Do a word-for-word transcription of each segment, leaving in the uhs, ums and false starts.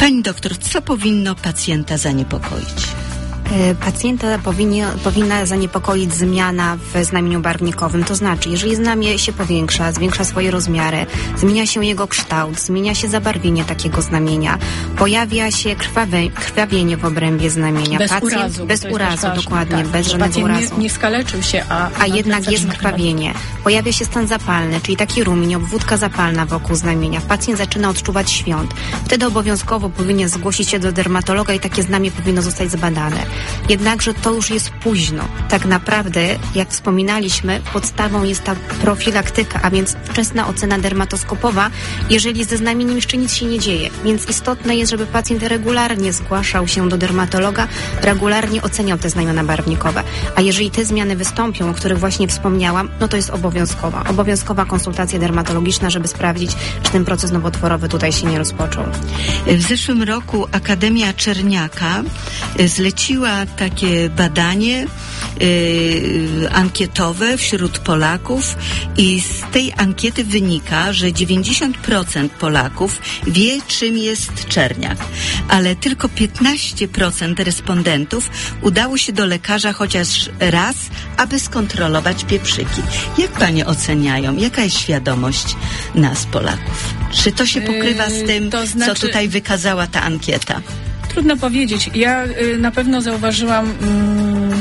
Pani doktor, co powinno pacjenta zaniepokoić? Pacjenta powinien, powinna zaniepokoić zmiana w znamieniu barwnikowym. To znaczy, jeżeli znamie się powiększa, zwiększa swoje rozmiary, zmienia się jego kształt, zmienia się zabarwienie takiego znamienia, pojawia się krwawe, krwawienie w obrębie znamienia. Bez pacjent, urazu. Bez urazu, dokładnie, tak, bez żadnego pacjent urazu. Nie, nie skaleczył się, a... A jednak jest krwawienie. Pojawia się stan zapalny, czyli taki rumień, obwódka zapalna wokół znamienia. Pacjent zaczyna odczuwać świąt. Wtedy obowiązkowo powinien zgłosić się do dermatologa i takie znamie powinno zostać zbadane. Jednakże to już jest późno. Tak naprawdę, jak wspominaliśmy, podstawą jest ta profilaktyka, a więc wczesna ocena dermatoskopowa, jeżeli ze znamieniem jeszcze nic się nie dzieje. Więc istotne jest, żeby pacjent regularnie zgłaszał się do dermatologa, regularnie oceniał te znamiona barwnikowe. A jeżeli te zmiany wystąpią, o których właśnie wspomniałam, no to jest obowiązkowa. Obowiązkowa konsultacja dermatologiczna, żeby sprawdzić, czy ten proces nowotworowy tutaj się nie rozpoczął. W zeszłym roku Akademia Czerniaka zleciła takie badanie y, ankietowe wśród Polaków i z tej ankiety wynika, że dziewięćdziesiąt procent Polaków wie, czym jest czerniak, ale tylko piętnaście procent respondentów udało się do lekarza chociaż raz, aby skontrolować pieprzyki. Jak panie oceniają? Jaka jest świadomość nas, Polaków? Czy to się pokrywa z tym, to znaczy... co tutaj wykazała ta ankieta? Trudno powiedzieć. Ja y, na pewno zauważyłam mm,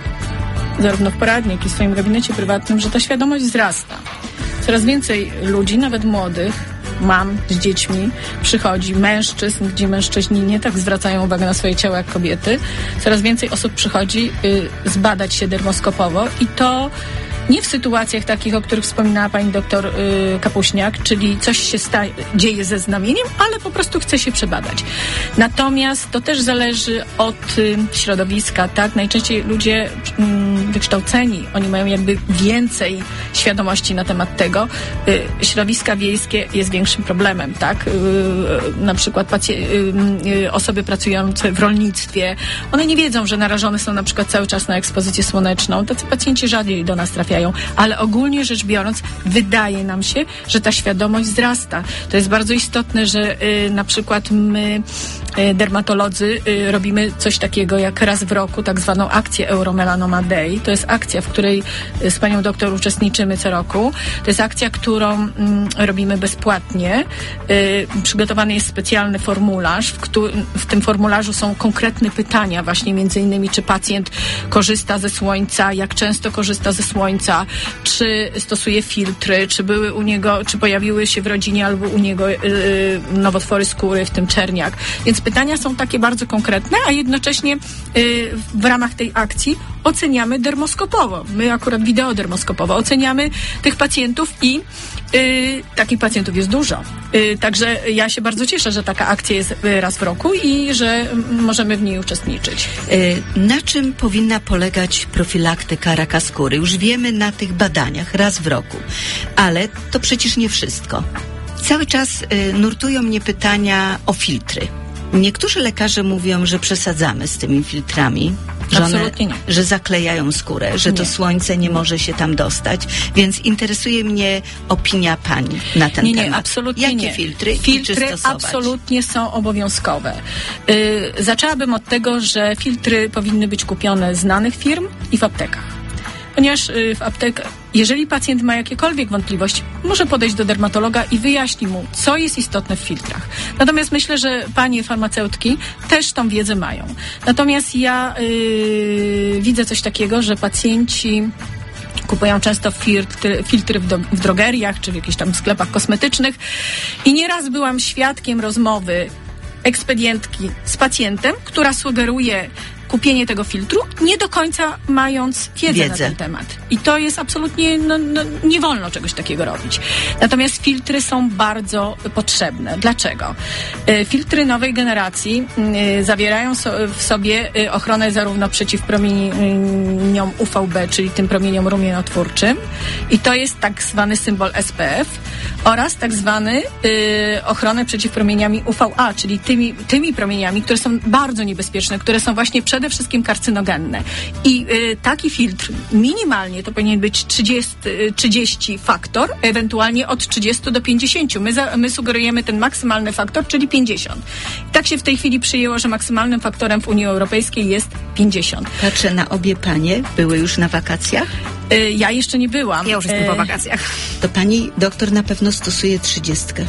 zarówno w poradni, jak i w swoim gabinecie prywatnym, że ta świadomość wzrasta. Coraz więcej ludzi, nawet młodych, mam z dziećmi, przychodzi, mężczyzn, gdzie mężczyźni nie tak zwracają uwagę na swoje ciało jak kobiety. Coraz więcej osób przychodzi y, zbadać się dermoskopowo i to nie w sytuacjach takich, o których wspominała pani doktor y, Kapuśniak, czyli coś się sta- dzieje ze znamieniem, ale po prostu chce się przebadać. Natomiast to też zależy od y, środowiska, tak? Najczęściej ludzie y, wykształceni, oni mają jakby więcej świadomości na temat tego. Y, środowiska wiejskie jest większym problemem, tak? Y, y, na przykład pacie- y, y, osoby pracujące w rolnictwie, one nie wiedzą, że narażone są na przykład cały czas na ekspozycję słoneczną. Tacy pacjenci rzadziej do nas trafiają. Ale ogólnie rzecz biorąc, wydaje nam się, że ta świadomość wzrasta. To jest bardzo istotne, że y, na przykład my, y, dermatolodzy, y, robimy coś takiego jak raz w roku, tak zwaną akcję Euromelanoma Day. To jest akcja, w której y, z panią doktor uczestniczymy co roku. To jest akcja, którą y, robimy bezpłatnie. Y, przygotowany jest specjalny formularz. W, któ- w tym formularzu są konkretne pytania, właśnie między innymi, czy pacjent korzysta ze słońca, jak często korzysta ze słońca, czy stosuje filtry, czy były u niego, czy pojawiły się w rodzinie albo u niego yy, nowotwory skóry, w tym czerniak. Więc pytania są takie bardzo konkretne, a jednocześnie yy, w ramach tej akcji oceniamy dermoskopowo. My akurat wideodermoskopowo oceniamy tych pacjentów i yy, takich pacjentów jest dużo. Yy, także ja się bardzo cieszę, że taka akcja jest raz w roku i że możemy w niej uczestniczyć. Yy, na czym powinna polegać profilaktyka raka skóry? Już wiemy na tych badaniach raz w roku, ale to przecież nie wszystko. Cały czas y, nurtują mnie pytania o filtry. Niektórzy lekarze mówią, że przesadzamy z tymi filtrami, że, one, Absolutnie nie. że zaklejają skórę, że Nie. to słońce nie może się tam dostać, więc interesuje mnie opinia pani na ten nie, nie, temat. Absolutnie Jakie nie. filtry? Filtry czy stosować? absolutnie są obowiązkowe. Yy, zaczęłabym od tego, że filtry powinny być kupione z znanych firm i w aptekach. Ponieważ yy, w aptekach, jeżeli pacjent ma jakiekolwiek wątpliwości, może podejść do dermatologa i wyjaśni mu, co jest istotne w filtrach. Natomiast myślę, że panie farmaceutki też tą wiedzę mają. Natomiast ja yy, widzę coś takiego, że pacjenci kupują często filtry, filtry w, do, w drogeriach czy w jakichś tam sklepach kosmetycznych i nieraz byłam świadkiem rozmowy ekspedientki z pacjentem, która sugeruje kupienie tego filtru, nie do końca mając wiedzę, Wiedzę. na ten temat. I to jest absolutnie, no, no, nie wolno czegoś takiego robić. Natomiast filtry są bardzo potrzebne. Dlaczego? E, filtry nowej generacji e, zawierają so, w sobie e, ochronę zarówno przeciw promieniom U V B, czyli tym promieniom rumienotwórczym, i to jest tak zwany symbol S P F, oraz tak zwany e, ochronę przeciw promieniami U V A, czyli tymi, tymi promieniami, które są bardzo niebezpieczne, które są właśnie przede przede wszystkim karcynogenne. I y, taki filtr minimalnie to powinien być trzydzieści, trzydzieści faktor, ewentualnie od trzydziestu do pięćdziesięciu. My, za, my sugerujemy ten maksymalny faktor, czyli pięćdziesiąt. I tak się w tej chwili przyjęło, że maksymalnym faktorem w Unii Europejskiej jest pięćdziesiąt. Patrzę na obie panie. Były już na wakacjach? Y, ja jeszcze nie byłam. Ja już jestem y, po wakacjach. To pani doktor na pewno stosuje trzydziestkę.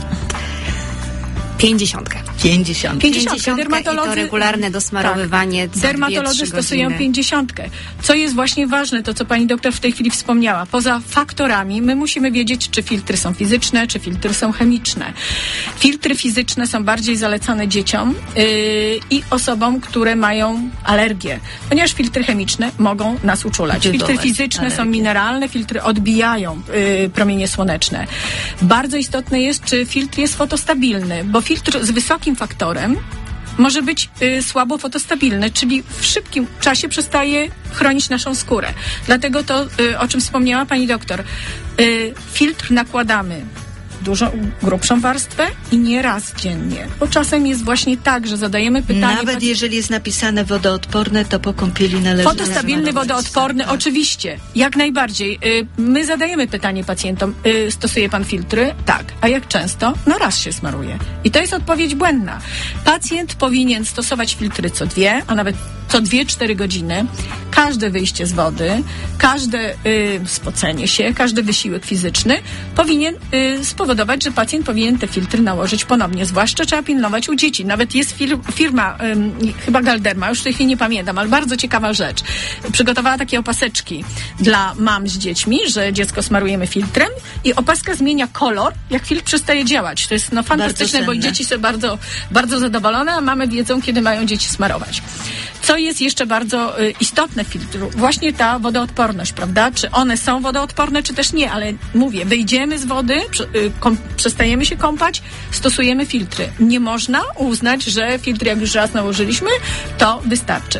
Pięćdziesiątkę. Pięćdziesiątkę. Pięćdziesiątkę. Dermatolodzy, i to regularne dosmarowywanie. Tak. Dermatolodzy stosują pięćdziesiątkę. Co jest właśnie ważne, to co pani doktor w tej chwili wspomniała. Poza faktorami my musimy wiedzieć, czy filtry są fizyczne, czy filtry są chemiczne. Filtry fizyczne są bardziej zalecane dzieciom yy, i osobom, które mają alergię. Ponieważ filtry chemiczne mogą nas uczulać. Wywołać filtry fizyczne alergię. są mineralne, filtry odbijają yy, promienie słoneczne. Bardzo istotne jest, czy filtr jest fotostabilny, bo filtr z wysokim faktorem może być y, słabo fotostabilny, czyli w szybkim czasie przestaje chronić naszą skórę. Dlatego to, y, o czym wspomniała pani doktor, y, filtr nakładamy dużo grubszą warstwę i nie raz dziennie. Bo czasem jest właśnie tak, że zadajemy pytanie... Nawet jeżeli jest napisane wodoodporne, to po kąpieli należy... Fotostabilny, wodoodporny, tak. Oczywiście, jak najbardziej. My zadajemy pytanie pacjentom, stosuje pan filtry? Tak. A jak często? No raz się smaruje. I to jest odpowiedź błędna. Pacjent powinien stosować filtry co dwie, a nawet co dwie, cztery godziny. Każde wyjście z wody, każde y, spocenie się, każdy wysiłek fizyczny powinien y, spowodować, że pacjent powinien te filtry nałożyć ponownie. Zwłaszcza trzeba pilnować u dzieci. Nawet jest fir- firma, y, chyba Galderma, już w tej chwili nie pamiętam, ale bardzo ciekawa rzecz. Przygotowała takie opaseczki dla mam z dziećmi, że dziecko smarujemy filtrem i opaska zmienia kolor, jak filtr przestaje działać. To jest no fantastyczne, bo i dzieci są bardzo, bardzo zadowolone, a mamy wiedzą, kiedy mają dzieci smarować. Co jest jeszcze bardzo y, istotne w filtru? Właśnie ta wodoodporność, prawda? Czy one są wodoodporne, czy też nie, ale mówię, wyjdziemy z wody, przy, y, kom, przestajemy się kąpać, stosujemy filtry. Nie można uznać, że filtry jak już raz nałożyliśmy, to wystarczy.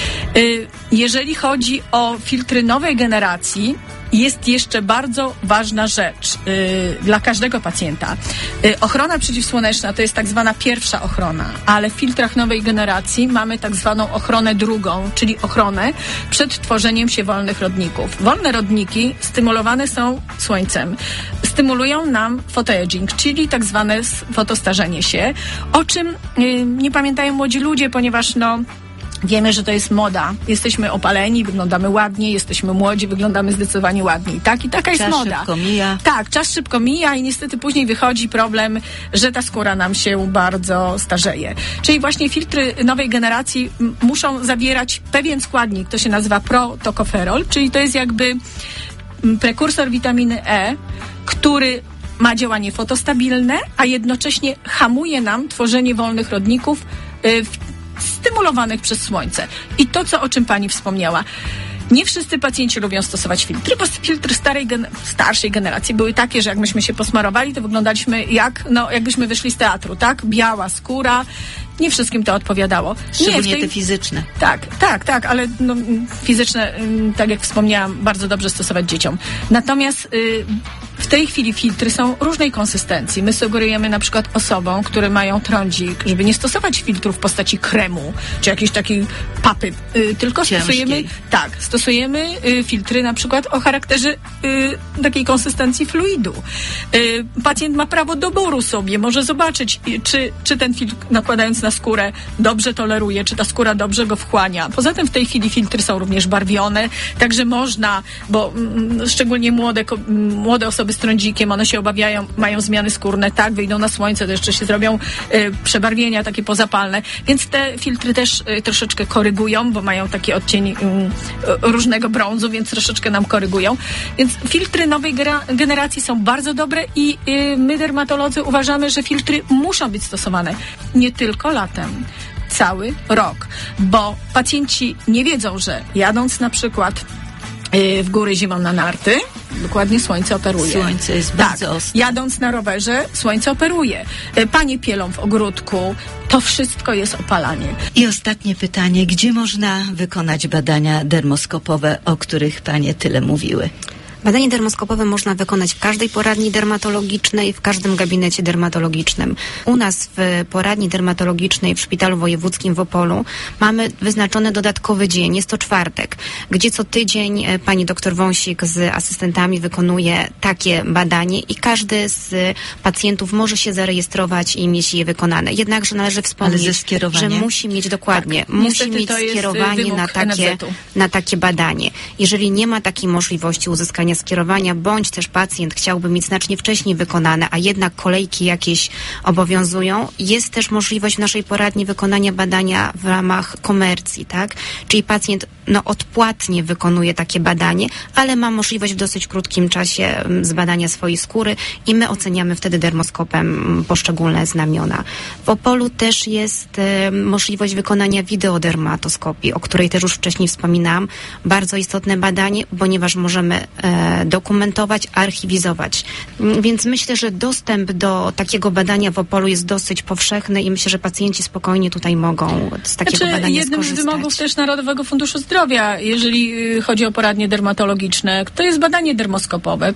Y, jeżeli chodzi o filtry nowej generacji, jest jeszcze bardzo ważna rzecz yy, dla każdego pacjenta. Yy, ochrona przeciwsłoneczna to jest tak zwana pierwsza ochrona, ale w filtrach nowej generacji mamy tak zwaną ochronę drugą, czyli ochronę przed tworzeniem się wolnych rodników. Wolne rodniki stymulowane są słońcem. Stymulują nam photoaging, czyli tak zwane fotostarzenie się, o czym yy, nie pamiętają młodzi ludzie, ponieważ no wiemy, że to jest moda. Jesteśmy opaleni, wyglądamy ładnie, jesteśmy młodzi, wyglądamy zdecydowanie ładniej. Tak? I taka jest czas moda. Szybko mija. Tak, czas szybko mija i niestety później wychodzi problem, że ta skóra nam się bardzo starzeje. Czyli właśnie filtry nowej generacji m- muszą zawierać pewien składnik, to się nazywa protokoferol, czyli to jest jakby m, prekursor witaminy E, który ma działanie fotostabilne, a jednocześnie hamuje nam tworzenie wolnych rodników y, w stymulowanych przez słońce. I to, co, o czym pani wspomniała. Nie wszyscy pacjenci lubią stosować filtry, bo filtry starej, gen- starszej generacji były takie, że jak myśmy się posmarowali, to wyglądaliśmy jak, no, jakbyśmy wyszli z teatru, tak? Biała skóra. Nie wszystkim to odpowiadało. Szczególnie nie, tej... te fizyczne. Tak, tak, tak, ale no, fizyczne, tak jak wspomniałam, bardzo dobrze stosować dzieciom. Natomiast y, w tej chwili filtry są różnej konsystencji. My sugerujemy na przykład osobom, które mają trądzik, żeby nie stosować filtru w postaci kremu, czy jakiejś takiej papy, y, tylko Ciężkiej. stosujemy, tak, stosujemy y, filtry na przykład o charakterze y, takiej konsystencji fluidu. Y, pacjent ma prawo doboru sobie, może zobaczyć, y, czy, czy ten filtr nakładając na skórę dobrze toleruje, czy ta skóra dobrze go wchłania. Poza tym w tej chwili filtry są również barwione, także można, bo mm, szczególnie młode, młode osoby z trądzikiem, one się obawiają, mają zmiany skórne, tak, wyjdą na słońce, to jeszcze się zrobią y, przebarwienia takie pozapalne, więc te filtry też y, troszeczkę korygują, bo mają taki odcień y, y, różnego brązu, więc troszeczkę nam korygują. Więc filtry nowej gera- generacji są bardzo dobre i y, my dermatolodzy uważamy, że filtry muszą być stosowane nie tylko latem, cały rok, bo pacjenci nie wiedzą, że jadąc na przykład yy, w góry zimą na narty, dokładnie słońce operuje. Słońce jest tak, bardzo ostre. Jadąc na rowerze, słońce operuje. Yy, panie pielą w ogródku, to wszystko jest opalanie. I ostatnie pytanie, gdzie można wykonać badania dermoskopowe, o których panie tyle mówiły? Badanie dermoskopowe można wykonać w każdej poradni dermatologicznej, w każdym gabinecie dermatologicznym. U nas w poradni dermatologicznej w Szpitalu Wojewódzkim w Opolu mamy wyznaczony dodatkowy dzień, jest to czwartek, gdzie co tydzień pani doktor Wąsik z asystentami wykonuje takie badanie i każdy z pacjentów może się zarejestrować i mieć je wykonane. Jednakże należy wspomnieć, że musi mieć dokładnie, tak, musi mieć skierowanie na takie, na takie badanie. Jeżeli nie ma takiej możliwości uzyskania skierowania, bądź też pacjent chciałby mieć znacznie wcześniej wykonane, a jednak kolejki jakieś obowiązują, jest też możliwość w naszej poradni wykonania badania w ramach komercji, tak? Czyli pacjent no, odpłatnie wykonuje takie badanie, ale ma możliwość w dosyć krótkim czasie zbadania swojej skóry i my oceniamy wtedy dermoskopem poszczególne znamiona. W Opolu też jest e, możliwość wykonania wideodermatoskopii, o której też już wcześniej wspominałam. Bardzo istotne badanie, ponieważ możemy e, dokumentować, archiwizować. Więc myślę, że dostęp do takiego badania w Opolu jest dosyć powszechny i myślę, że pacjenci spokojnie tutaj mogą z takiego znaczy, badania jednym skorzystać. z wymogów też Narodowego Funduszu Zdrowia, jeżeli chodzi o poradnie dermatologiczne, to jest badanie dermoskopowe.